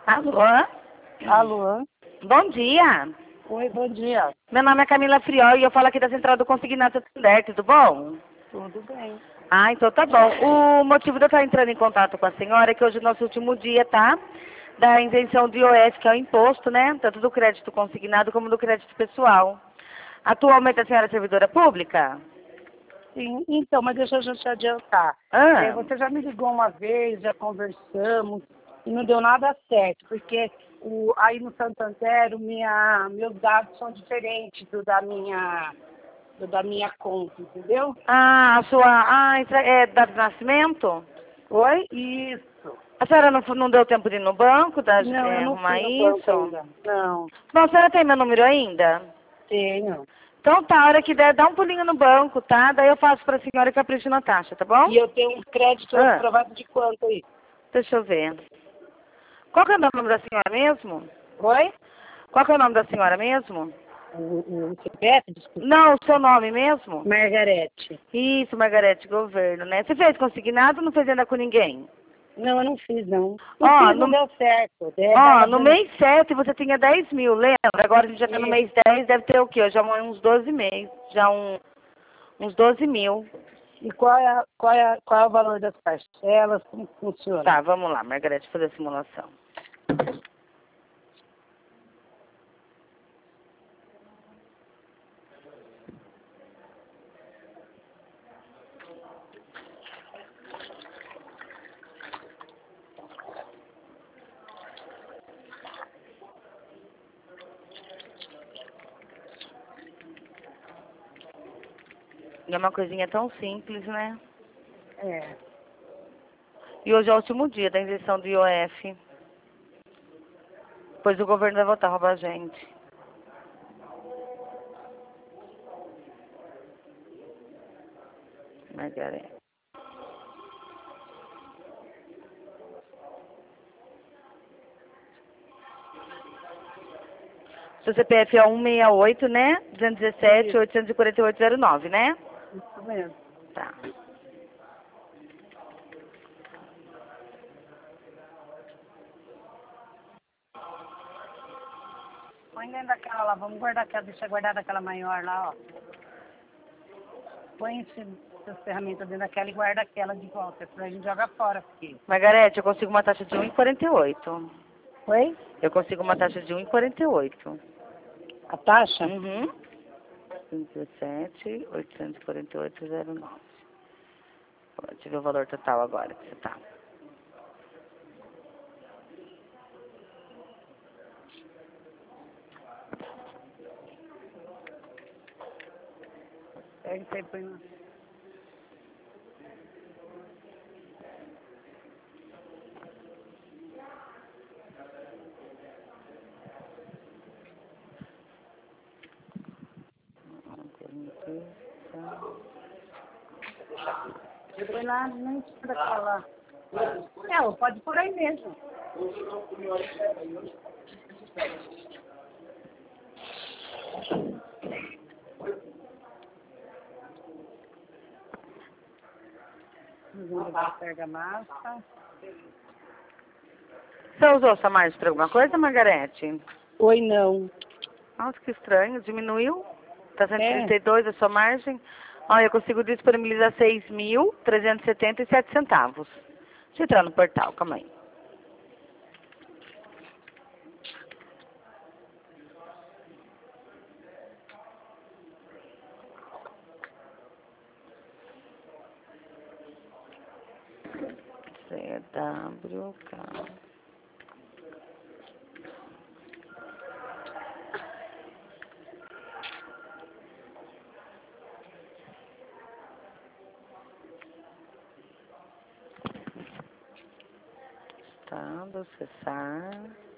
Alô? Alô? Bom dia. Oi, bom dia. Meu nome é Camila Friol e eu falo aqui da Central do Consignado Santander, tudo bom? Tudo bem. Ah, então tá bom. O motivo de eu estar entrando em contato com a senhora é que hoje é o nosso último dia, tá? Da isenção do IOF, que é o imposto, né? Tanto do crédito consignado como do crédito pessoal. Atualmente a senhora é servidora pública? Sim, então, mas deixa eu já te adiantar. Ah, Você já me ligou uma vez, já conversamos, e não deu nada certo, porque aí no Santander meus dados são diferentes do da minha conta, entendeu? a sua... Ah, isso é data de nascimento? Oi? Isso. A senhora não deu tempo de ir no banco, Não, eu não fui arrumar no banco isso? ainda. Não, Bom, a senhora tem meu número ainda? tenho. Então tá, a hora que der, dá um pulinho no banco, tá? Daí eu faço pra senhora e capricho na taxa, tá bom? E eu tenho um crédito Ah, aprovado de quanto aí? deixa eu ver. Qual que é o nome da senhora mesmo? Oi? Qual que é o nome da senhora mesmo? O CPF, desculpa. Não, o seu nome mesmo? Margarete. Isso, Margarete Governo, né? Você fez consignado ou não fez ainda com ninguém? Não, eu não fiz, não. Não Ó, fiz, não deu certo. ó, Dava no dando... mês 7 você tinha 10 mil, lembra? Agora a gente já tá no E, mês 10, deve ter o quê? Já uns 12 meses, já uns 12 mil. e qual é o valor das parcelas? Como que funciona? Tá, vamos lá, Margarete, fazer a simulação. E é uma coisinha tão simples, né? É. E hoje é o último dia da isenção do IOF. Pois o governo vai voltar a roubar a gente. Margarete. Seu CPF é 168, né? 217, Isso, 84809, né? isso mesmo. Tá. Põe dentro daquela lá, vamos guardar aquela, deixa guardar daquela maior lá, ó. Põe essas ferramentas dentro daquela e guarda aquela de volta, senão a gente joga fora, porque... Margarete, eu consigo uma taxa de 1,48. Oi? Eu consigo uma taxa de 1,48. A taxa? Uhum. 217, 848,09. Deixa eu ver o valor total agora que você tá. Pega isso aí, põe na... Põe lá, nem tira daquela... Pode por aí mesmo. Vamos dar argamassa. Você usou essa margem para alguma coisa, Margarete? Oi, não. Nossa, que estranho. Diminuiu? Tá É, 132 a sua margem? Olha, eu consigo disponibilizar 6.377 centavos. Deixa eu entrar no portal, calma aí. CWK. Estado, acessar.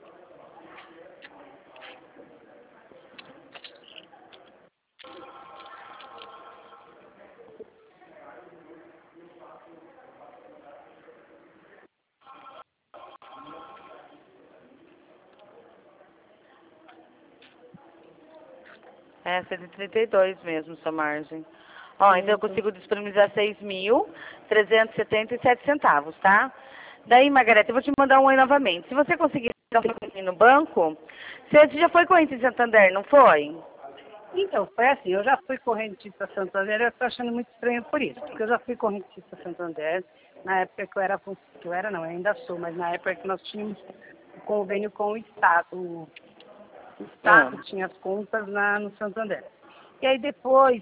É, 132 mesmo, sua margem. Ó, então eu certo. consigo disponibilizar 6.377 centavos, tá? Daí, Margarete, eu vou te mandar um oi novamente. Se você conseguir dar um no banco, você já foi corrente em Santander, não foi? Então, foi assim, eu já fui correntista Santander, eu estou achando muito estranho por isso, porque eu já fui correntista Santander, na época que eu era não, eu ainda sou, mas na época que nós tínhamos o convênio com o Estado, o Estado tinha as contas no Santander. E aí depois,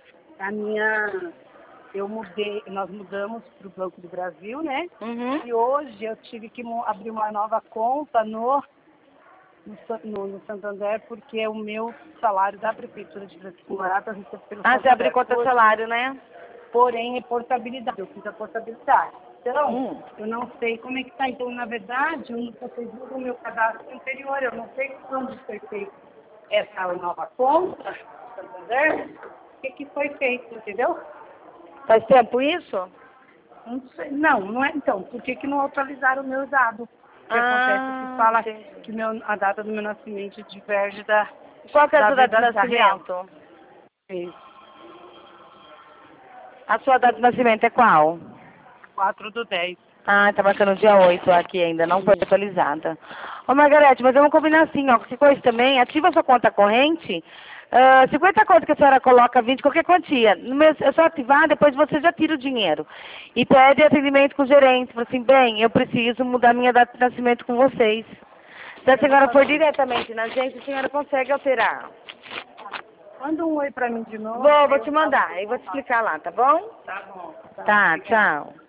nós mudamos para o Banco do Brasil, né? Uhum. E hoje eu tive que abrir uma nova conta no Santander, porque o meu salário da Prefeitura de Francisco Morato eu recebo pelo Santander. Você abriu conta salário, né? Porém, é portabilidade. Eu fiz a portabilidade. Então, eu não sei como é que está. Então, na verdade, vocês usam o meu cadastro anterior. Eu não sei quando foi feita essa nova conta, Santander, o que foi feito, entendeu? Faz tempo isso? Não sei. Não é então. Por que não atualizaram o meu dado? O que acontece que fala que a data do meu nascimento diverge da... Qual que é a sua data de da real. nascimento? Isso. A sua data de nascimento é qual? 4/10. Ah, tá marcando dia 8 aqui ainda, não foi atualizada. Ô, Margarete, mas vamos combinar assim, ó, que coisa também, ativa sua conta corrente, 50 contas que a senhora coloca, 20, qualquer quantia. É só ativar, depois você já tira o dinheiro. E pede atendimento com o gerente, fala assim, bem, eu preciso mudar minha data de nascimento com vocês. Se a senhora for diretamente na gente, a senhora consegue alterar. Manda um oi pra mim de novo. Vou te mandar, aí vou te explicar lá, tá bom? Tá bom. Tá, tchau.